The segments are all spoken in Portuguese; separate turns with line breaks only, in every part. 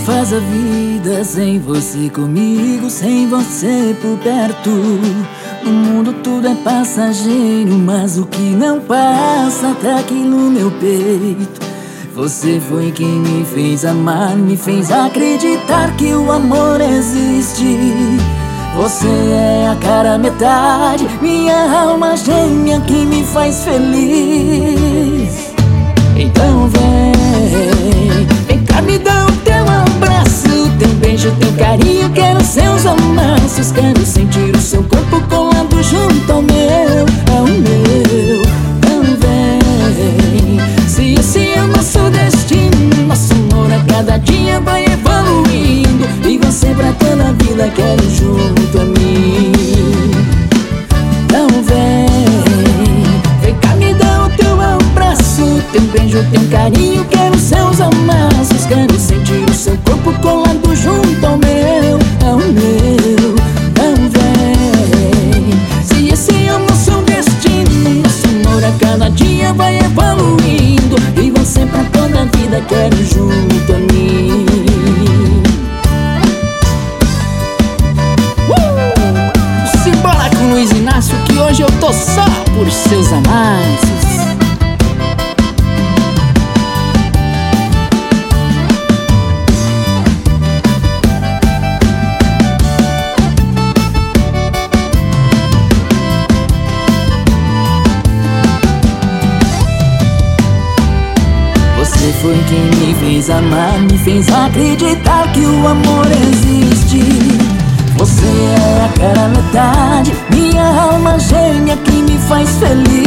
faz a vida sem você comigo, sem você por perto? No mundo tudo é passageiro, mas o que não passa tá aqui no meu peito. Você foi quem me fez amar, me fez acreditar que o amor existe. Você é a cara metade, minha alma gêmea que me faz feliz. Então vem cá, me dá o teu abraço, teu beijo, teu carinho. Quero seus amassos, quero sentir o seu corpo colado junto ao meu, ao meu. Então vem, se esse é o nosso destino, nosso amor a cada dia vai evoluindo, e você pra toda a vida quero junto a mim. Então vem cá, me dá o teu abraço, teu beijo, teu carinho. Quero seus amassos, quero sentir o seu corpo colado junto ao meu, ao meu. Então vem, se esse é o nosso destino, nosso amor a cada dia vai evoluindo, e você pra toda a vida quero junto a mim. Simbora com Luiz Inácio, que hoje eu tô só por seus amassos. Você foi quem me fez amar, me fez acreditar que o amor existe. Você é a cara metade, minha alma gêmea que me faz feliz.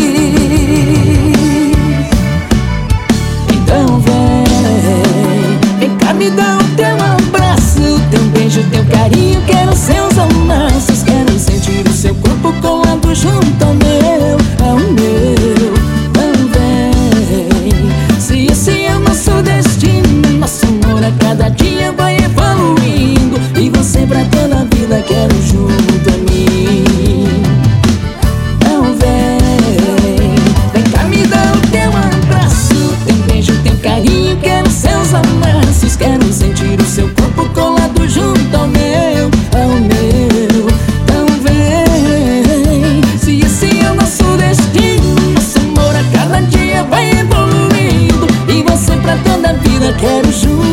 Então vem cá, me dá o teu abraço, teu beijo, teu carinho. Quero seus amassos, quero sentir o seu corpo colado junto ao meu, ao meu. Então vem, se esse é o nosso destino, nosso amor a cada dia vai evoluindo, e você pra toda a vida quero junto a mim. Então vem cá, me dá o teu abraço, teu beijo, teu carinho. Quero seus amassos, quero sentir o seu corpo colado junto ao meu, ao meu. Então vem, se esse é o nosso destino, nosso amor a cada dia vai evoluindo, e você pra toda a vida quero junto